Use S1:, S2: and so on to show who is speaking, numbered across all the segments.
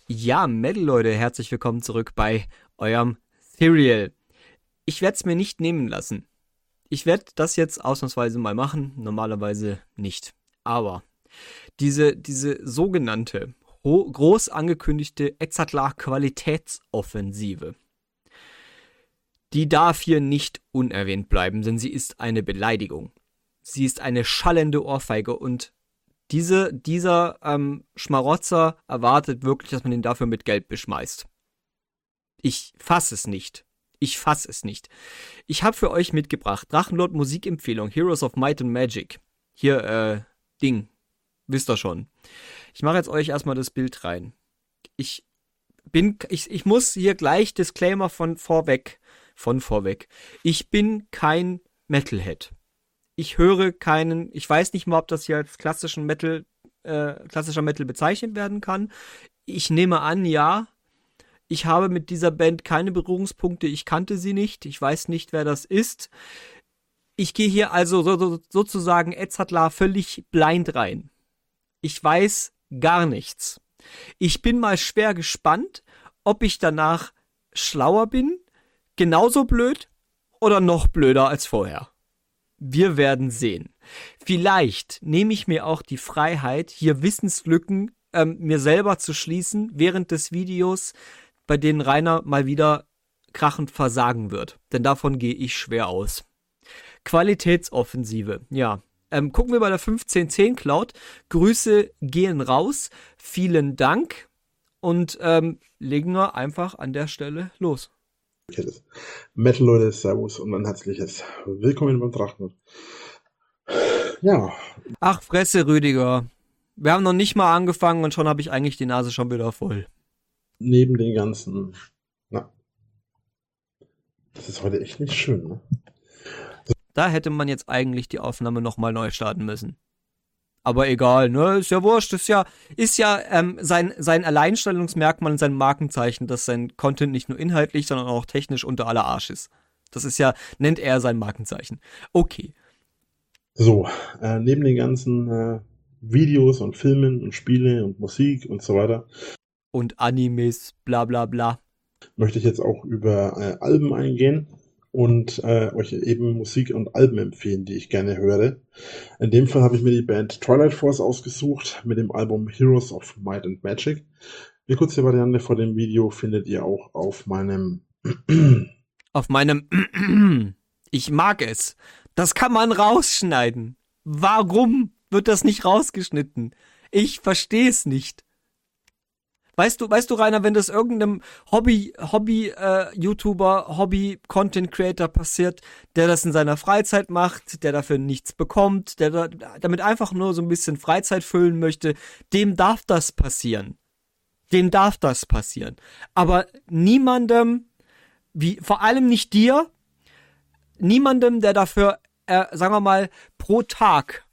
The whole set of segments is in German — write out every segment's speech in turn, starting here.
S1: Ja, Metal Leute, herzlich willkommen zurück bei eurem Serial. Ich werde es mir nicht nehmen lassen. Ich werde das jetzt ausnahmsweise mal machen, normalerweise nicht. Aber diese sogenannte, groß angekündigte Eszardlar-Qualitätsoffensive, die darf hier nicht unerwähnt bleiben, denn sie ist eine Beleidigung. Sie ist eine schallende Ohrfeige und dieser Schmarotzer erwartet wirklich, dass man ihn dafür mit Geld beschmeißt. Ich fass es nicht. Ich habe für euch mitgebracht Drachenlord Musikempfehlung, Heroes of Might and Magic. Hier, wisst ihr schon. Ich mache jetzt euch erstmal das Bild rein. Ich muss hier gleich Disclaimer von vorweg. Ich bin kein Metalhead. Ich höre keinen, ich weiß nicht mal, ob das hier als klassischer Metal bezeichnet werden kann. Ich nehme an, ja. Ich habe mit dieser Band keine Berührungspunkte, ich kannte sie nicht, ich weiß nicht, wer das ist. Ich gehe hier also sozusagen Eszardlar völlig blind rein. Ich weiß gar nichts. Ich bin mal schwer gespannt, ob ich danach schlauer bin, genauso blöd oder noch blöder als vorher. Wir werden sehen. Vielleicht nehme ich mir auch die Freiheit, hier Wissenslücken mir selber zu schließen während des Videos, bei denen Rainer mal wieder krachend versagen wird. Denn davon gehe ich schwer aus. Qualitätsoffensive, ja. Gucken wir bei der 1510 Cloud. Grüße gehen raus. Vielen Dank. Und legen wir einfach an der Stelle los.
S2: Metal Leute, Servus und ein herzliches Willkommen beim Drachenlord. Ja.
S1: Ach, Fresse, Rüdiger. Wir haben noch nicht mal angefangen und schon habe ich eigentlich die Nase schon wieder voll.
S2: Neben den ganzen... Na. Das ist heute echt nicht schön, ne?
S1: Da hätte man jetzt eigentlich die Aufnahme nochmal neu starten müssen. Aber egal, ne, ist ja wurscht, ist ja sein Alleinstellungsmerkmal und sein Markenzeichen, dass sein Content nicht nur inhaltlich, sondern auch technisch unter aller Arsch ist. Das ist ja, nennt er sein Markenzeichen. Okay.
S2: So, neben den ganzen Videos und Filmen und Spiele und Musik und so weiter.
S1: Und Animes, bla bla bla.
S2: Möchte ich jetzt auch über Alben eingehen. Und euch eben Musik und Alben empfehlen, die ich gerne höre. In dem Fall habe ich mir die Band Twilight Force ausgesucht mit dem Album Heroes of Might and Magic. Die kurze Variante vor dem Video findet ihr auch auf meinem
S1: Ich mag es. Das kann man rausschneiden. Warum wird das nicht rausgeschnitten? Ich verstehe es nicht. Weißt du, Rainer, wenn das irgendeinem Hobby-YouTuber, Hobby-Content-Creator passiert, der das in seiner Freizeit macht, der dafür nichts bekommt, der damit einfach nur so ein bisschen Freizeit füllen möchte, dem darf das passieren. Aber niemandem, vor allem nicht dir, niemandem, der dafür, sagen wir mal, pro Tag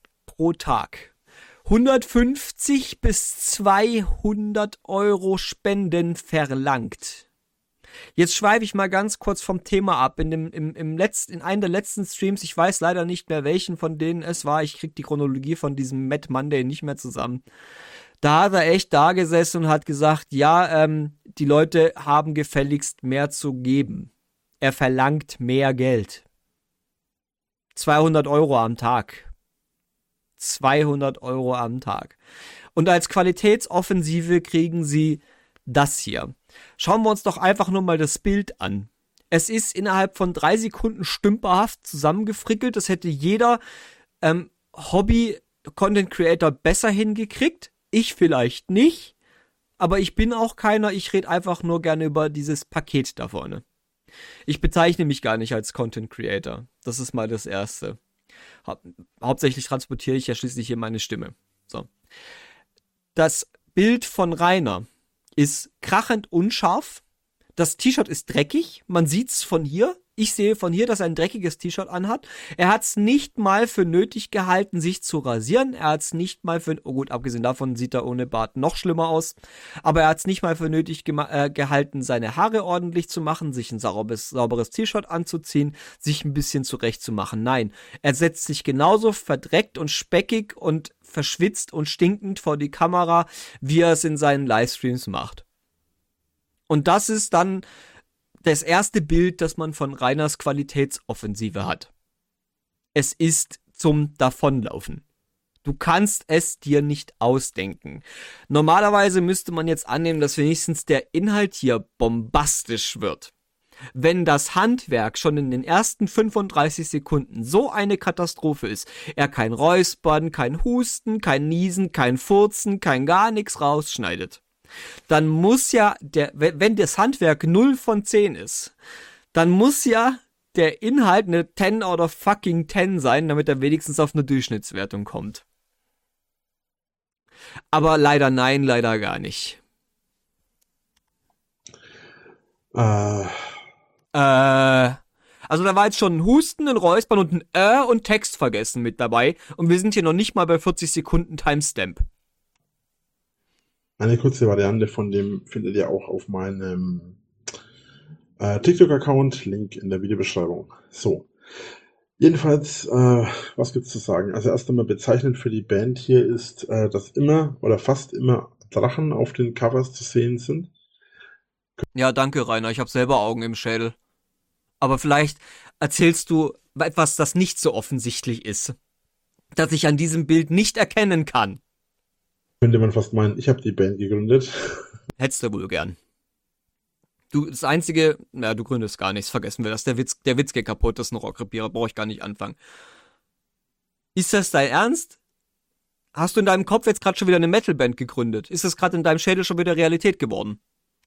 S1: 150 bis 200 Euro Spenden verlangt. Jetzt schweife ich mal ganz kurz vom Thema ab. In einem der letzten Streams, ich weiß leider nicht mehr, welchen von denen es war, ich krieg die Chronologie von diesem Mad Monday nicht mehr zusammen. Da hat er echt da gesessen und hat gesagt, ja, die Leute haben gefälligst mehr zu geben. Er verlangt mehr Geld. 200 Euro am Tag. 200 Euro am Tag. Und als Qualitätsoffensive kriegen sie das hier. Schauen wir uns doch einfach nur mal das Bild an. Es ist innerhalb von 3 Sekunden stümperhaft zusammengefrickelt. Das hätte jeder Hobby-Content-Creator besser hingekriegt. Ich vielleicht nicht. Aber ich bin auch keiner. Ich rede einfach nur gerne über dieses Paket da vorne. Ich bezeichne mich gar nicht als Content-Creator. Das ist mal das Erste. Hauptsächlich transportiere ich ja schließlich hier meine Stimme. So. Das Bild von Rainer ist krachend unscharf. Das T-Shirt ist dreckig. Man sieht's von hier. Ich sehe von hier, dass er ein dreckiges T-Shirt anhat. Er hat es nicht mal für nötig gehalten, sich zu rasieren. Er hat es nicht mal für... Oh gut, abgesehen davon sieht er ohne Bart noch schlimmer aus. Aber er hat es nicht mal für nötig gehalten, seine Haare ordentlich zu machen, sich ein sauberes T-Shirt anzuziehen, sich ein bisschen zurechtzumachen. Nein, er setzt sich genauso verdreckt und speckig und verschwitzt und stinkend vor die Kamera, wie er es in seinen Livestreams macht. Und das ist dann das erste Bild, das man von Rainers Qualitätsoffensive hat. Es ist zum Davonlaufen. Du kannst es dir nicht ausdenken. Normalerweise müsste man jetzt annehmen, dass wenigstens der Inhalt hier bombastisch wird. Wenn das Handwerk schon in den ersten 35 Sekunden so eine Katastrophe ist, er kein Räuspern, kein Husten, kein Niesen, kein Furzen, kein gar nichts rausschneidet, dann muss ja, wenn das Handwerk 0 von 10 ist, dann muss ja der Inhalt eine 10 out of fucking 10 sein, damit er wenigstens auf eine Durchschnittswertung kommt. Aber leider nein, leider gar nicht. Also da war jetzt schon ein Husten, ein Räuspern und ein und Text vergessen mit dabei. Und wir sind hier noch nicht mal bei 40 Sekunden Timestamp.
S2: Eine kurze Variante von dem findet ihr auch auf meinem TikTok-Account, Link in der Videobeschreibung. So, jedenfalls, was gibt's zu sagen? Also erst einmal bezeichnend für die Band hier ist, dass immer oder fast immer Drachen auf den Covers zu sehen sind.
S1: Ja, danke Rainer, ich habe selber Augen im Schädel. Aber vielleicht erzählst du etwas, das nicht so offensichtlich ist, das ich an diesem Bild nicht erkennen kann.
S2: Könnte man fast meinen, ich habe die Band gegründet.
S1: Hättest du wohl gern. Du, das Einzige, du gründest gar nichts, vergessen wir das. Der Witz geht kaputt, das ist ein Rohrkrepierer, brauche ich gar nicht anfangen. Ist das dein Ernst? Hast du in deinem Kopf jetzt gerade schon wieder eine Metalband gegründet? Ist das gerade in deinem Schädel schon wieder Realität geworden?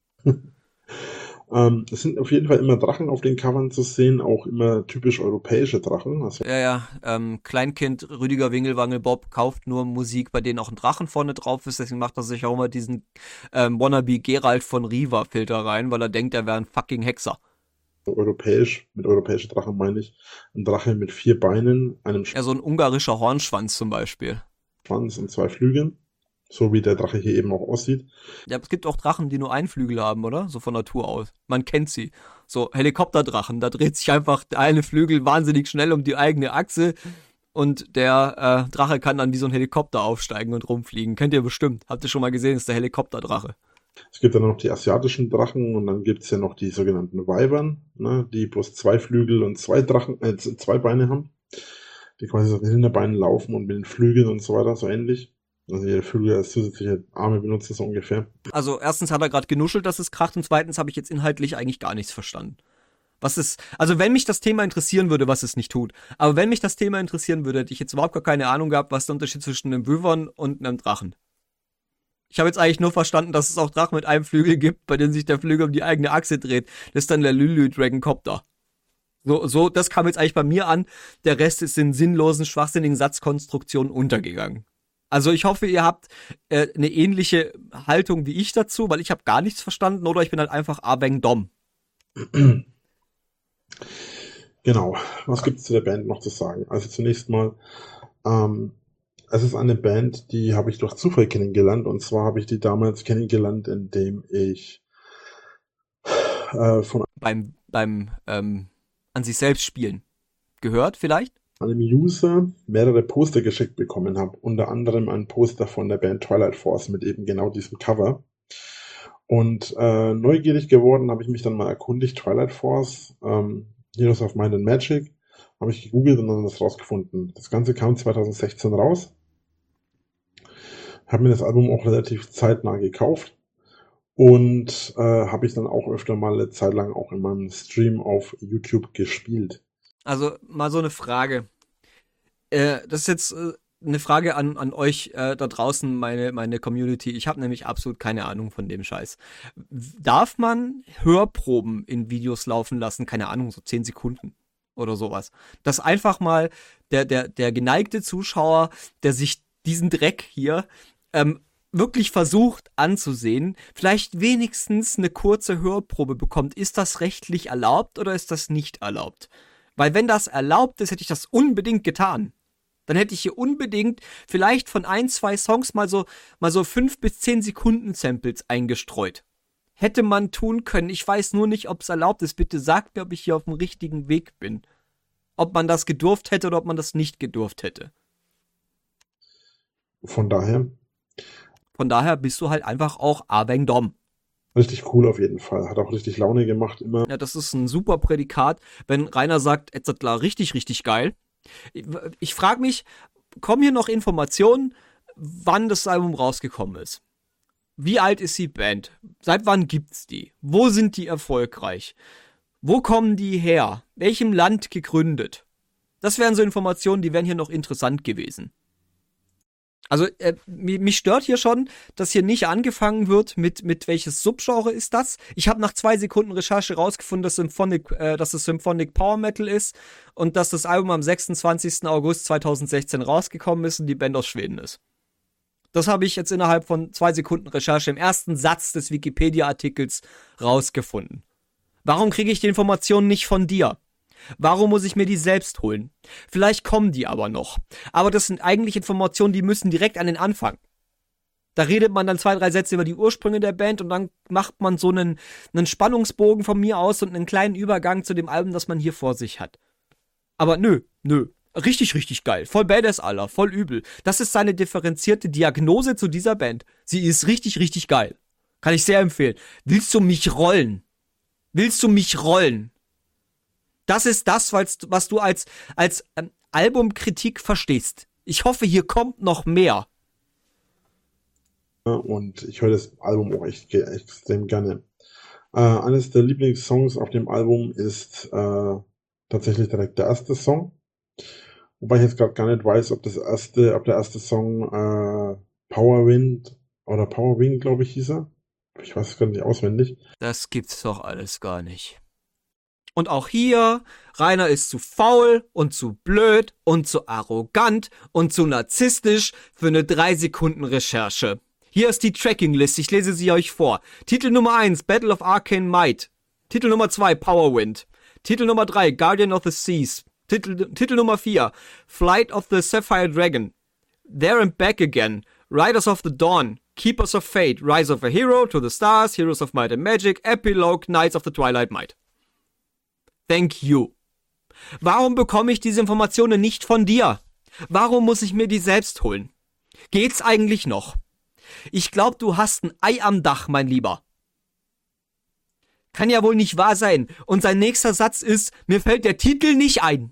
S2: Es sind auf jeden Fall immer Drachen auf den Covern zu sehen, auch immer typisch europäische Drachen. Also
S1: Kleinkind Rüdiger Wingelwangel Bob kauft nur Musik, bei denen auch ein Drachen vorne drauf ist, deswegen macht er sich auch immer diesen Wannabe Geralt von Riva Filter rein, weil er denkt, er wäre ein fucking Hexer.
S2: Europäisch, mit europäischen Drachen meine ich, ein Drache mit 4 Beinen, einem
S1: So ein ungarischer Hornschwanz zum Beispiel.
S2: Schwanz und 2 Flügeln. So wie der Drache hier eben auch aussieht.
S1: Ja, es gibt auch Drachen, die nur einen Flügel haben, oder? So von Natur aus. Man kennt sie. So Helikopterdrachen, da dreht sich einfach der eine Flügel wahnsinnig schnell um die eigene Achse und der Drache kann dann wie so ein Helikopter aufsteigen und rumfliegen. Kennt ihr bestimmt. Habt ihr schon mal gesehen, ist der Helikopterdrache.
S2: Es gibt dann noch die asiatischen Drachen und dann gibt's ja noch die sogenannten Wyvern, ne, die bloß 2 Flügel und 2 Beine haben. Die quasi auf den Hinterbeinen laufen und mit den Flügeln und so weiter, so ähnlich. Also jeder Flügel als zusätzliche Arme benutzt so ungefähr.
S1: Also erstens hat er gerade genuschelt, dass es kracht und zweitens habe ich jetzt inhaltlich eigentlich gar nichts verstanden. Also wenn mich das Thema interessieren würde, was es nicht tut, aber wenn mich das Thema interessieren würde, hätte ich jetzt überhaupt gar keine Ahnung gehabt, was der Unterschied zwischen einem Wyvern und einem Drachen. Ich habe jetzt eigentlich nur verstanden, dass es auch Drachen mit einem Flügel gibt, bei denen sich der Flügel um die eigene Achse dreht. Das ist dann der Lulu Dragoncopter. So, das kam jetzt eigentlich bei mir an. Der Rest ist in sinnlosen, schwachsinnigen Satzkonstruktionen untergegangen. Also ich hoffe, ihr habt eine ähnliche Haltung wie ich dazu, weil ich habe gar nichts verstanden oder ich bin halt einfach Abeng Dom.
S2: Genau, was gibt es zu der Band noch zu sagen? Also zunächst mal, es ist eine Band, die habe ich durch Zufall kennengelernt und zwar habe ich die damals kennengelernt, indem ich
S1: beim an sich selbst spielen gehört vielleicht?
S2: Einem User mehrere Poster geschickt bekommen habe, unter anderem ein Poster von der Band Twilight Force mit eben genau diesem Cover. Und neugierig geworden habe ich mich dann mal erkundigt, Twilight Force, Heroes of Might and Magic, habe ich gegoogelt und dann das rausgefunden. Das Ganze kam 2016 raus. Habe mir das Album auch relativ zeitnah gekauft und habe ich dann auch öfter mal eine Zeit lang auch in meinem Stream auf YouTube gespielt.
S1: Also mal so eine Frage. Das ist jetzt eine Frage an euch da draußen, meine Community. Ich habe nämlich absolut keine Ahnung von dem Scheiß. Darf man Hörproben in Videos laufen lassen? Keine Ahnung, so 10 Sekunden oder sowas. Dass einfach mal der geneigte Zuschauer, der sich diesen Dreck hier wirklich versucht anzusehen, vielleicht wenigstens eine kurze Hörprobe bekommt. Ist das rechtlich erlaubt oder ist das nicht erlaubt? Weil wenn das erlaubt ist, hätte ich das unbedingt getan. Dann hätte ich hier unbedingt vielleicht von 1, 2 Songs mal so 5 bis 10 Sekunden Samples eingestreut. Hätte man tun können. Ich weiß nur nicht, ob es erlaubt ist. Bitte sagt mir, ob ich hier auf dem richtigen Weg bin. Ob man das gedurft hätte oder ob man das nicht gedurft hätte.
S2: Von daher
S1: bist du halt einfach auch Abeng Dom.
S2: Richtig cool auf jeden Fall. Hat auch richtig Laune gemacht immer.
S1: Ja, das ist ein super Prädikat, wenn Rainer sagt, etc. richtig, richtig geil. Ich frage mich, kommen hier noch Informationen, wann das Album rausgekommen ist? Wie alt ist die Band? Seit wann gibt's die? Wo sind die erfolgreich? Wo kommen die her? Welchem Land gegründet? Das wären so Informationen, die wären hier noch interessant gewesen. Also mich stört hier schon, dass hier nicht angefangen wird mit welches Subgenre ist das. Ich habe nach 2 Sekunden Recherche rausgefunden, dass es Symphonic Power Metal ist und dass das Album am 26. August 2016 rausgekommen ist und die Band aus Schweden ist. Das habe ich jetzt innerhalb von 2 Sekunden Recherche im ersten Satz des Wikipedia-Artikels rausgefunden. Warum kriege ich die Informationen nicht von dir? Warum muss ich mir die selbst holen? Vielleicht kommen die aber noch. Aber das sind eigentlich Informationen, die müssen direkt an den Anfang. Da redet man dann 2, 3 Sätze über die Ursprünge der Band und dann macht man so einen Spannungsbogen von mir aus und einen kleinen Übergang zu dem Album, das man hier vor sich hat. Aber nö. Richtig, richtig geil. Voll badass, Alter. Voll übel. Das ist seine differenzierte Diagnose zu dieser Band. Sie ist richtig, richtig geil. Kann ich sehr empfehlen. Willst du mich rollen? Das ist das, was du als Albumkritik verstehst. Ich hoffe, hier kommt noch mehr.
S2: Und ich höre das Album auch echt extrem gerne. Eines der Lieblingssongs auf dem Album ist tatsächlich direkt der erste Song. Wobei ich jetzt gerade gar nicht weiß, ob der erste Song Power Wind oder Power Wing, glaube ich, hieß er. Ich weiß es gar nicht auswendig.
S1: Das gibt's doch alles gar nicht. Und auch hier, Rainer ist zu faul und zu blöd und zu arrogant und zu narzisstisch für eine 3 Sekunden Recherche. Hier ist die Trackingliste, ich lese sie euch vor. Titel Nummer 1, Battle of Arcane Might. Titel Nummer 2, Power Wind. Titel Nummer 3, Guardian of the Seas. Titel Nummer 4, Flight of the Sapphire Dragon. There and Back Again. Riders of the Dawn. Keepers of Fate. Rise of a Hero. To the Stars. Heroes of Might and Magic. Epilogue. Knights of the Twilight Might. Thank you. Warum bekomme ich diese Informationen nicht von dir? Warum muss ich mir die selbst holen? Geht's eigentlich noch? Ich glaube, du hast ein Ei am Dach, mein Lieber. Kann ja wohl nicht wahr sein. Und sein nächster Satz ist, mir fällt der Titel nicht ein.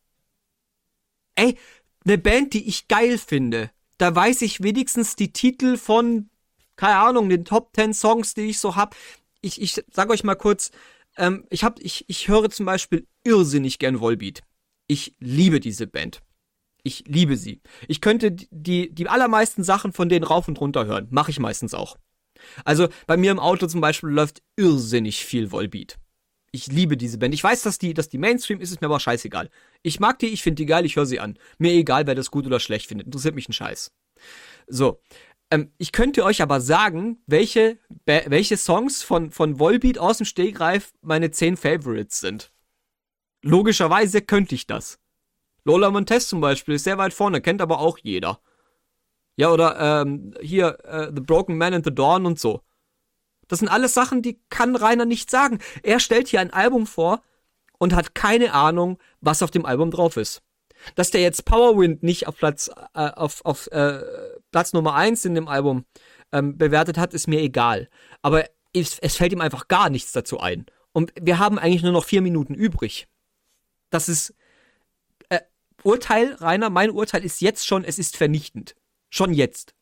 S1: Ey, eine Band, die ich geil finde, da weiß ich wenigstens die Titel von, keine Ahnung, den Top 10 Songs, die ich so hab. Ich sag euch mal kurz, ich höre zum Beispiel irrsinnig gern Volbeat. Ich liebe diese Band. Ich liebe sie. Ich könnte die allermeisten Sachen von denen rauf und runter hören. Mache ich meistens auch. Also bei mir im Auto zum Beispiel läuft irrsinnig viel Volbeat. Ich liebe diese Band. Ich weiß, dass die Mainstream ist, mir aber scheißegal. Ich mag die, ich finde die geil, ich höre sie an. Mir egal, wer das gut oder schlecht findet. Interessiert mich ein Scheiß. So. Ich könnte euch aber sagen, welche Songs von Volbeat aus dem Stegreif meine 10 Favorites sind. Logischerweise könnte ich das. Lola Montez zum Beispiel ist sehr weit vorne, kennt aber auch jeder. Ja, oder hier The Broken Man and the Dawn und so. Das sind alles Sachen, die kann Rainer nicht sagen. Er stellt hier ein Album vor und hat keine Ahnung, was auf dem Album drauf ist. Dass der jetzt Powerwind nicht auf Platz Nummer 1 in dem Album bewertet hat, ist mir egal. Aber es fällt ihm einfach gar nichts dazu ein. Und wir haben eigentlich nur noch 4 Minuten übrig. Das ist Urteil, Rainer, mein Urteil ist jetzt schon, es ist vernichtend. Schon jetzt.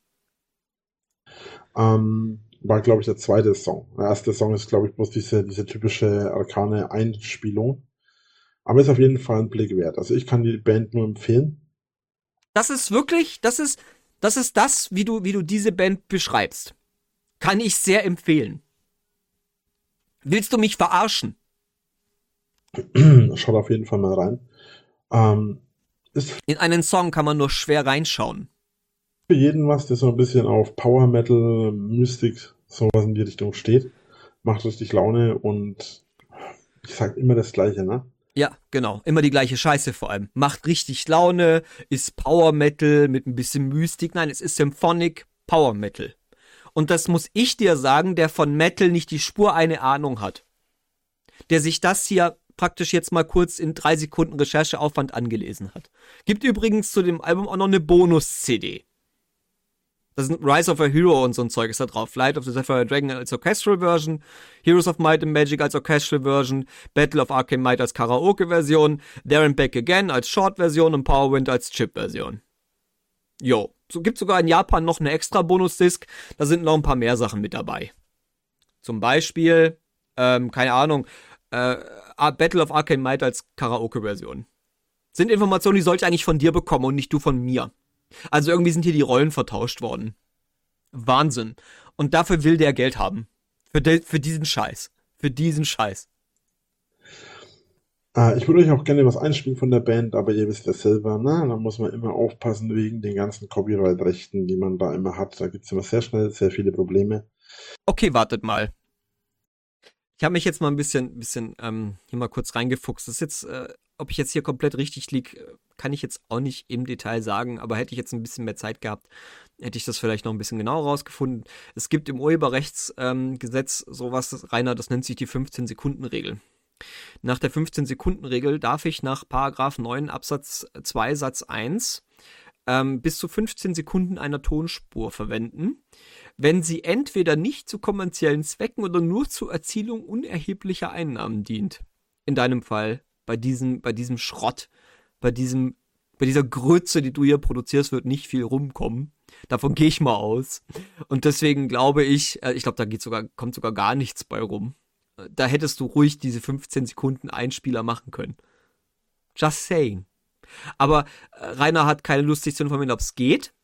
S2: War, glaube ich, der zweite Song. Der erste Song ist, glaube ich, bloß diese typische arkane Einspielung. Aber ist auf jeden Fall ein Blick wert. Also ich kann die Band nur empfehlen.
S1: Das ist wirklich, das ist das, wie du diese Band beschreibst. Kann ich sehr empfehlen. Willst du mich verarschen?
S2: Schaut auf jeden Fall mal rein.
S1: In einen Song kann man nur schwer reinschauen.
S2: Für jeden was, der so ein bisschen auf Power Metal, Mystik, sowas in die Richtung steht. Macht richtig Laune und ich sag immer das Gleiche, ne?
S1: Ja, genau. Immer die gleiche Scheiße vor allem. Macht richtig Laune, ist Power Metal mit ein bisschen Mystik. Nein, es ist Symphonic Power Metal. Und das muss ich dir sagen, der von Metal nicht die Spur eine Ahnung hat. Der sich das hier praktisch jetzt mal kurz in 3 Sekunden Rechercheaufwand angelesen hat. Gibt übrigens zu dem Album auch noch eine Bonus-CD. Da sind Rise of a Hero und so ein Zeug ist da drauf. Flight of the Sapphire Dragon als Orchestral Version, Heroes of Might and Magic als Orchestral Version, Battle of Arcane Might als Karaoke-Version, There and Back Again als Short-Version und Powerwind als Chip-Version. Jo, so gibt sogar in Japan noch eine extra Bonus-Disc, da sind noch ein paar mehr Sachen mit dabei. Zum Beispiel, keine Ahnung, Battle of Arcane Might als Karaoke-Version. Sind Informationen, die sollte ich eigentlich von dir bekommen und nicht du von mir. Also irgendwie sind hier die Rollen vertauscht worden. Wahnsinn. Und dafür will der Geld haben. Für diesen Scheiß. Für diesen Scheiß.
S2: Ich würde euch auch gerne was einspielen von der Band, aber ihr wisst ja selber, da muss man immer aufpassen wegen den ganzen Copyright-Rechten, die man da immer hat. Da gibt es immer sehr schnell sehr viele Probleme.
S1: Okay, wartet mal. Ich habe mich jetzt mal ein bisschen hier mal kurz reingefuchst. Das ist jetzt, ob ich jetzt hier komplett richtig liege, kann ich jetzt auch nicht im Detail sagen, aber hätte ich jetzt ein bisschen mehr Zeit gehabt, hätte ich das vielleicht noch ein bisschen genauer rausgefunden. Es gibt im Urheberrechtsgesetz sowas, Rainer, das nennt sich die 15-Sekunden-Regel. Nach der 15-Sekunden-Regel darf ich nach Paragraph 9 Absatz 2 Satz 1 bis zu 15 Sekunden einer Tonspur verwenden, wenn sie entweder nicht zu kommerziellen Zwecken oder nur zur Erzielung unerheblicher Einnahmen dient. In deinem Fall, bei diesem Schrott, bei dieser Grütze, die du hier produzierst, wird nicht viel rumkommen. Davon gehe ich mal aus. Und deswegen glaube ich glaube, da kommt sogar gar nichts bei rum. Da hättest du ruhig diese 15 Sekunden Einspieler machen können. Just saying. Aber Rainer hat keine Lust, sich zu informieren, ob es geht,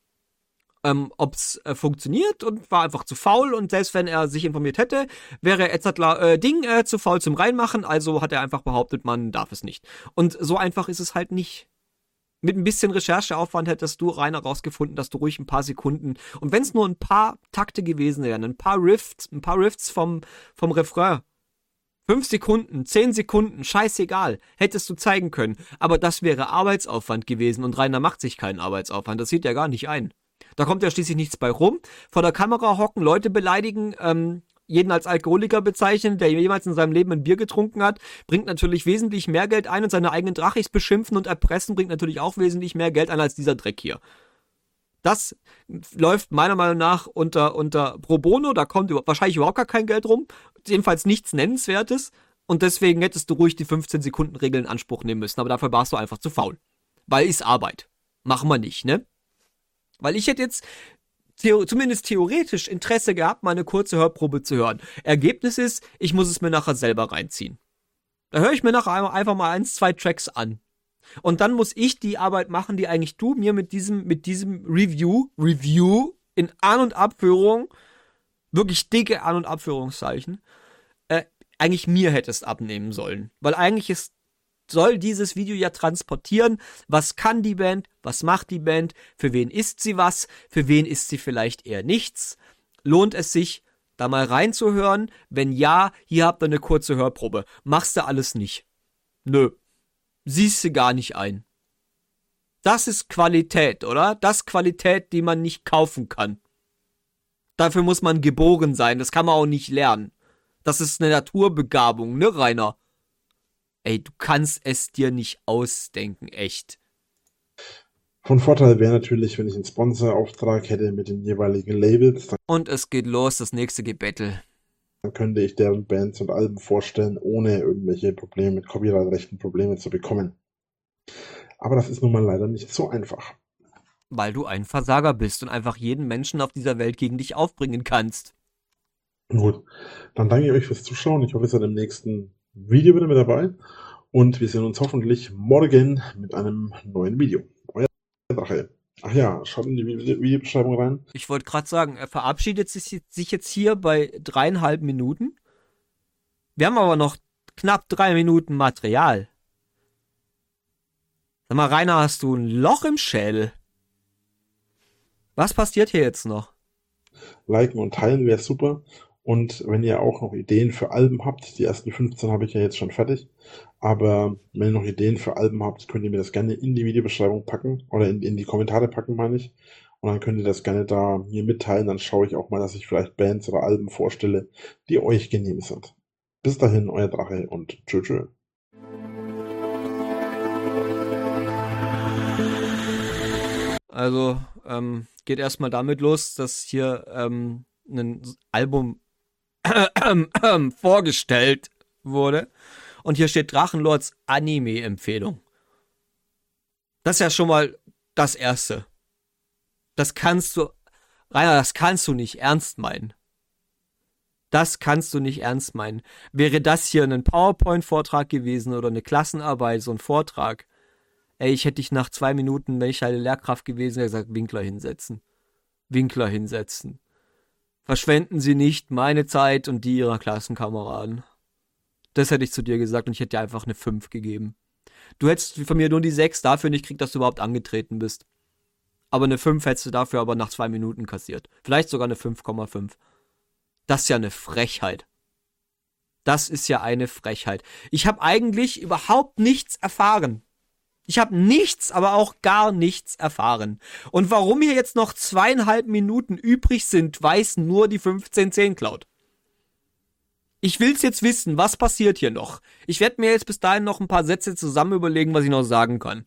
S1: ob es funktioniert und war einfach zu faul. Und selbst wenn er sich informiert hätte, wäre Edzardler zu faul zum Reinmachen. Also hat er einfach behauptet, man darf es nicht. Und so einfach ist es halt nicht. Mit ein bisschen Rechercheaufwand hättest du, Rainer, rausgefunden, dass du ruhig ein paar Sekunden, und wenn es nur ein paar Takte gewesen wären, ein paar Riffs vom Refrain, 5 Sekunden, 10 Sekunden, scheißegal, hättest du zeigen können. Aber das wäre Arbeitsaufwand gewesen und Rainer macht sich keinen Arbeitsaufwand. Das sieht er gar nicht ein. Da kommt ja schließlich nichts bei rum. Vor der Kamera hocken, Leute beleidigen, jeden als Alkoholiker bezeichnen, der jemals in seinem Leben ein Bier getrunken hat, bringt natürlich wesentlich mehr Geld ein, und seine eigenen Drachis beschimpfen und erpressen bringt natürlich auch wesentlich mehr Geld ein als dieser Dreck hier. Das läuft meiner Meinung nach unter Pro Bono, da kommt wahrscheinlich überhaupt gar kein Geld rum, jedenfalls nichts Nennenswertes, und deswegen hättest du ruhig die 15-Sekunden-Regel in Anspruch nehmen müssen, aber dafür warst du einfach zu faul. Weil ist Arbeit. Machen wir nicht, ne? Weil ich hätte jetzt zumindest theoretisch Interesse gehabt, mal eine kurze Hörprobe zu hören. Ergebnis ist, ich muss es mir nachher selber reinziehen. Da höre ich mir nachher einfach mal 1, 2 Tracks an. Und dann muss ich die Arbeit machen, die eigentlich du mir mit diesem Review in An- und Abführung, wirklich dicke An- und Abführungszeichen, eigentlich mir hättest abnehmen sollen. Weil eigentlich soll dieses Video ja transportieren, was kann die Band, was macht die Band, für wen ist sie was, für wen ist sie vielleicht eher nichts. Lohnt es sich, da mal reinzuhören? Wenn ja, hier habt ihr eine kurze Hörprobe. Machst du alles nicht? Nö. Siehst du gar nicht ein. Das ist Qualität, oder? Das ist Qualität, die man nicht kaufen kann. Dafür muss man geboren sein, das kann man auch nicht lernen. Das ist eine Naturbegabung, ne, Rainer? Ey, du kannst es dir nicht ausdenken, echt.
S2: Von Vorteil wäre natürlich, wenn ich einen Sponsorauftrag hätte mit den jeweiligen Labels,
S1: Und es geht los, das nächste Gebettel.
S2: dann könnte ich deren Bands und Alben vorstellen, ohne irgendwelche Probleme mit Copyright-Rechten Probleme zu bekommen. Aber das ist nun mal leider nicht so einfach.
S1: Weil du ein Versager bist und einfach jeden Menschen auf dieser Welt gegen dich aufbringen kannst.
S2: Gut, dann danke ich euch fürs Zuschauen. Ich hoffe, ihr seid im nächsten Video wieder mit dabei. Und wir sehen uns hoffentlich morgen mit einem neuen Video. Euer Drache. Ach ja, schaut in die Videobeschreibung rein.
S1: Ich wollte gerade sagen, er verabschiedet sich jetzt hier bei 3,5 Minuten. Wir haben aber noch knapp 3 Minuten Material. Sag mal, Rainer, hast du ein Loch im Schädel? Was passiert hier jetzt noch?
S2: Liken und teilen wäre super. Und wenn ihr auch noch Ideen für Alben habt, die ersten 15 habe ich ja jetzt schon fertig, aber wenn ihr noch Ideen für Alben habt, könnt ihr mir das gerne in die Videobeschreibung packen oder in die Kommentare packen, meine ich. Und dann könnt ihr das gerne da mir mitteilen, dann schaue ich auch mal, dass ich vielleicht Bands oder Alben vorstelle, die euch genehm sind. Bis dahin, euer Drache und tschö.
S1: Also, geht erstmal damit los, dass hier ein Album vorgestellt wurde. Und hier steht Drachenlords Anime-Empfehlung. Das ist ja schon mal das Erste. Rainer, das kannst du nicht ernst meinen. Das kannst du nicht ernst meinen. Wäre das hier ein PowerPoint-Vortrag gewesen oder eine Klassenarbeit, so ein Vortrag, ich hätte dich nach 2 Minuten, wenn ich eine Lehrkraft gewesen wäre, gesagt, Winkler hinsetzen. Winkler hinsetzen. Verschwenden Sie nicht meine Zeit und die Ihrer Klassenkameraden. Das hätte ich zu dir gesagt und ich hätte dir einfach eine 5 gegeben. Du hättest von mir nur die 6 dafür nicht gekriegt, dass du überhaupt angetreten bist. Aber eine 5 hättest du dafür aber nach 2 Minuten kassiert. Vielleicht sogar eine 5,5. Das ist ja eine Frechheit. Das ist ja eine Frechheit. Ich habe eigentlich überhaupt nichts erfahren. Ich habe nichts, aber auch gar nichts erfahren. Und warum hier jetzt noch 2,5 Minuten übrig sind, weiß nur die 1510 Cloud. Ich will's jetzt wissen, was passiert hier noch? Ich werde mir jetzt bis dahin noch ein paar Sätze zusammen überlegen, was ich noch sagen kann.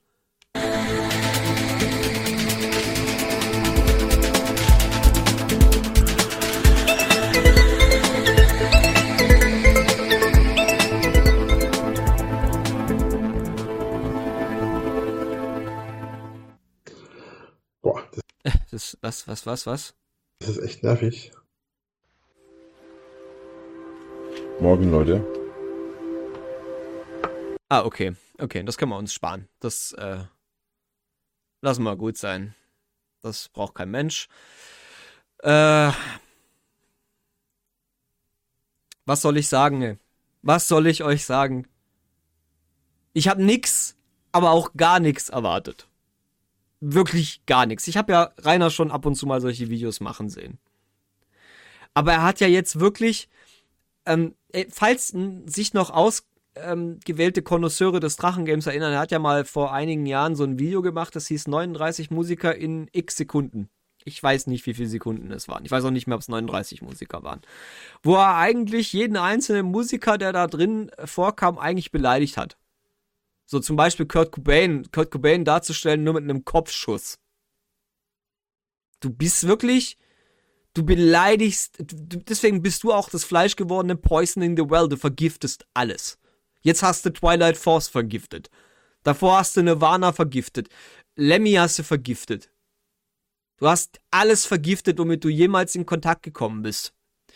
S2: Boah,
S1: Was?
S2: das ist echt nervig.
S3: Morgen, Leute.
S1: Okay, das können wir uns sparen. Das lassen wir gut sein. Das braucht kein Mensch. Was soll ich sagen, ey? Was soll ich euch sagen? Ich habe nix, aber auch gar nichts erwartet. Wirklich gar nichts. Ich habe ja Rainer schon ab und zu mal solche Videos machen sehen. Aber er hat ja jetzt wirklich, falls sich noch ausgewählte Konnoisseure des Drachengames erinnern, er hat ja mal vor einigen Jahren so ein Video gemacht, das hieß 39 Musiker in x Sekunden. Ich weiß nicht, wie viele Sekunden es waren. Ich weiß auch nicht mehr, ob es 39 Musiker waren. Wo er eigentlich jeden einzelnen Musiker, der da drin vorkam, eigentlich beleidigt hat. So zum Beispiel Kurt Cobain darzustellen nur mit einem Kopfschuss. Du beleidigst, deswegen bist du auch das fleischgewordene Poison in the Well, du vergiftest alles. Jetzt hast du Twilight Force vergiftet. Davor hast du Nirvana vergiftet. Lemmy hast du vergiftet. Du hast alles vergiftet, womit du jemals in Kontakt gekommen bist.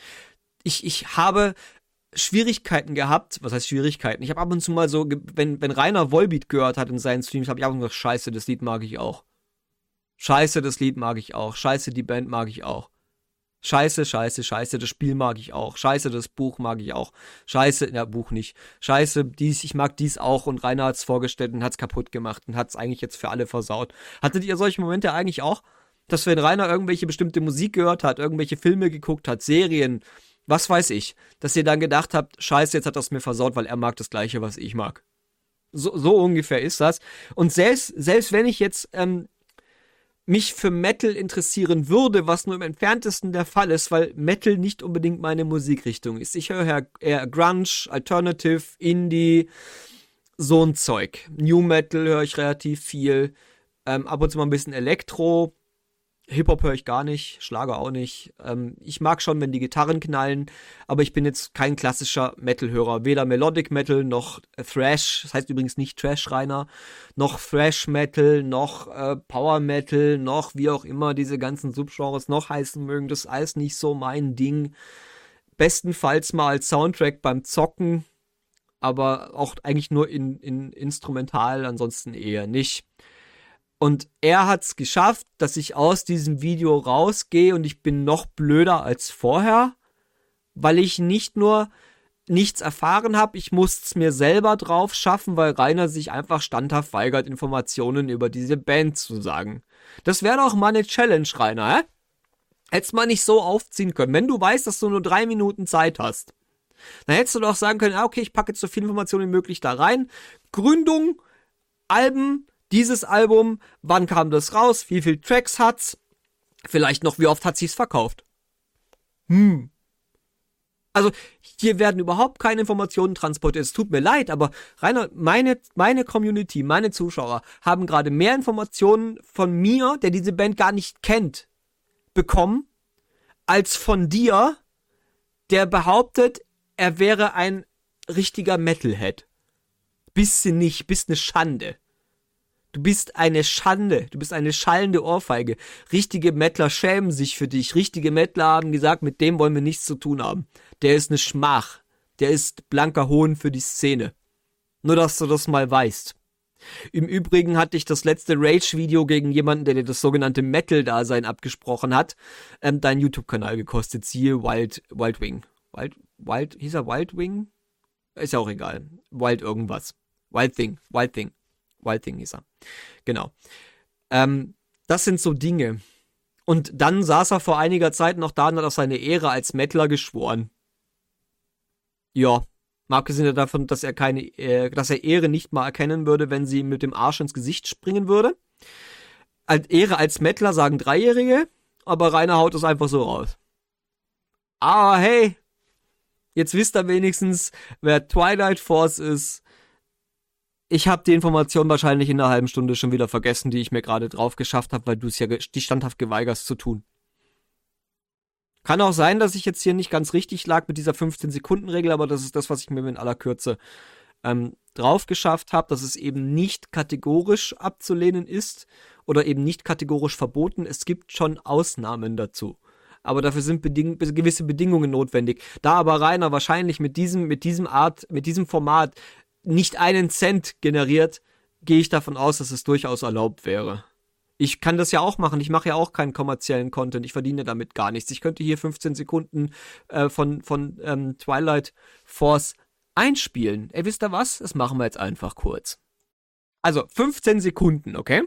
S1: Ich habe Schwierigkeiten gehabt. Was heißt Schwierigkeiten? Ich habe ab und zu mal so, wenn Rainer Volbeat gehört hat in seinen Streams, habe ich ab und zu gesagt, scheiße, das Lied mag ich auch. Scheiße, das Lied mag ich auch. Scheiße, die Band mag ich auch. Scheiße, das Spiel mag ich auch. Scheiße, das Buch mag ich auch. Scheiße, Buch nicht. Scheiße, ich mag dies auch. Und Rainer hat's vorgestellt und hat's kaputt gemacht und hat's eigentlich jetzt für alle versaut. Hattet ihr solche Momente eigentlich auch? Dass wenn Rainer irgendwelche bestimmte Musik gehört hat, irgendwelche Filme geguckt hat, Serien, was weiß ich, dass ihr dann gedacht habt, scheiße, jetzt hat er es mir versaut, weil er mag das Gleiche, was ich mag. So ungefähr ist das. Und selbst wenn ich jetzt mich für Metal interessieren würde, was nur im Entferntesten der Fall ist, weil Metal nicht unbedingt meine Musikrichtung ist. Ich höre eher Grunge, Alternative, Indie, so ein Zeug. New Metal höre ich relativ viel, ab und zu mal ein bisschen Elektro. Hip-Hop höre ich gar nicht, Schlager auch nicht. Ich mag schon, wenn die Gitarren knallen, aber ich bin jetzt kein klassischer Metal-Hörer. Weder Melodic Metal noch Thrash, das heißt übrigens nicht Trash, Rainer, noch Thrash Metal, noch Power Metal, noch wie auch immer diese ganzen Subgenres noch heißen mögen. Das ist alles nicht so mein Ding. Bestenfalls mal als Soundtrack beim Zocken, aber auch eigentlich nur in instrumental, ansonsten eher nicht. Und er hat's geschafft, dass ich aus diesem Video rausgehe und ich bin noch blöder als vorher, weil ich nicht nur nichts erfahren habe, ich musste es mir selber drauf schaffen, weil Rainer sich einfach standhaft weigert, Informationen über diese Band zu sagen. Das wäre doch mal eine Challenge, Rainer, hä? Hättest mal nicht so aufziehen können. Wenn du weißt, dass du nur 3 Minuten Zeit hast, dann hättest du doch sagen können, okay, ich packe jetzt so viel Informationen wie möglich da rein. Gründung, Alben, dieses Album, wann kam das raus, wie viele Tracks hat's, vielleicht noch, wie oft hat sie's verkauft. Also hier werden überhaupt keine Informationen transportiert. Es tut mir leid, aber Rainer, meine Community, meine Zuschauer haben gerade mehr Informationen von mir, der diese Band gar nicht kennt, bekommen, als von dir, der behauptet, er wäre ein richtiger Metalhead. Bist du nicht, bist eine Schande. Du bist eine Schande, du bist eine schallende Ohrfeige. Richtige Mettler schämen sich für dich. Richtige Mettler haben gesagt, mit dem wollen wir nichts zu tun haben. Der ist eine Schmach. Der ist blanker Hohn für die Szene. Nur, dass du das mal weißt. Im Übrigen hatte ich das letzte Rage-Video gegen jemanden, der dir das sogenannte Metal-Dasein abgesprochen hat, deinen YouTube-Kanal gekostet. Siehe Wildwing. Hieß er Wildwing? Ist ja auch egal. Wild irgendwas. Wildthing hieß er. Genau. Das sind so Dinge. Und dann saß er vor einiger Zeit noch da und hat auf seine Ehre als Mettler geschworen. Ja. Mal abgesehen davon, dass er Ehre nicht mal erkennen würde, wenn sie ihm mit dem Arsch ins Gesicht springen würde. Als Ehre als Mettler sagen Dreijährige, aber Rainer haut es einfach so raus. Aber hey, jetzt wisst ihr wenigstens, wer Twilight Force ist. Ich habe die Information wahrscheinlich in einer halben Stunde schon wieder vergessen, die ich mir gerade drauf geschafft habe, weil du es ja die standhaft geweigerst zu tun. Kann auch sein, dass ich jetzt hier nicht ganz richtig lag mit dieser 15-Sekunden-Regel, aber das ist das, was ich mir in aller Kürze drauf geschafft habe, dass es eben nicht kategorisch abzulehnen ist oder eben nicht kategorisch verboten. Es gibt schon Ausnahmen dazu. Aber dafür sind gewisse Bedingungen notwendig. Da aber Rainer wahrscheinlich mit diesem Format nicht einen Cent generiert, gehe ich davon aus, dass es durchaus erlaubt wäre. Ich kann das ja auch machen. Ich mache ja auch keinen kommerziellen Content. Ich verdiene damit gar nichts. Ich könnte hier 15 Sekunden von Twilight Force einspielen. Ey, wisst ihr was? Das machen wir jetzt einfach kurz. Also 15 Sekunden, okay?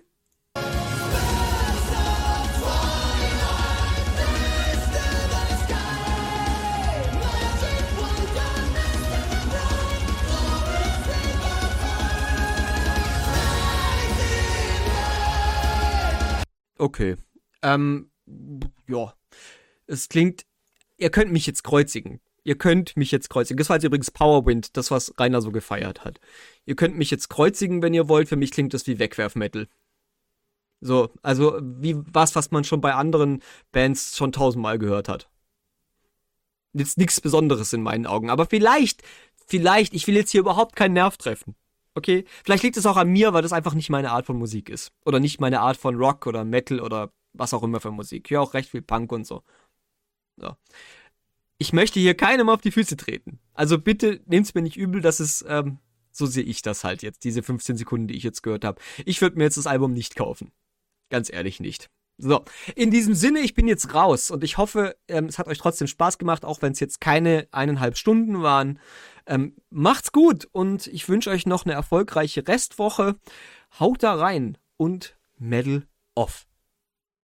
S1: Okay. Ja. Es klingt, ihr könnt mich jetzt kreuzigen. Das war jetzt übrigens Powerwind, das, was Rainer so gefeiert hat. Ihr könnt mich jetzt kreuzigen, wenn ihr wollt. Für mich klingt das wie Wegwerfmetal. So, also wie was man schon bei anderen Bands schon 1000-mal gehört hat. Jetzt nichts Besonderes in meinen Augen. Aber vielleicht, ich will jetzt hier überhaupt keinen Nerv treffen. Okay? Vielleicht liegt es auch an mir, weil das einfach nicht meine Art von Musik ist. Oder nicht meine Art von Rock oder Metal oder was auch immer für Musik. Ich höre auch recht viel Punk und so. So. Ich möchte hier keinem auf die Füße treten. Also bitte nehmt's mir nicht übel, dass es, so sehe ich das halt jetzt, diese 15 Sekunden, die ich jetzt gehört habe. Ich würde mir jetzt das Album nicht kaufen. Ganz ehrlich nicht. So, in diesem Sinne, ich bin jetzt raus und ich hoffe, es hat euch trotzdem Spaß gemacht, auch wenn es jetzt keine 1,5 Stunden waren. Macht's gut und ich wünsche euch noch eine erfolgreiche Restwoche. Haut da rein und Metal off.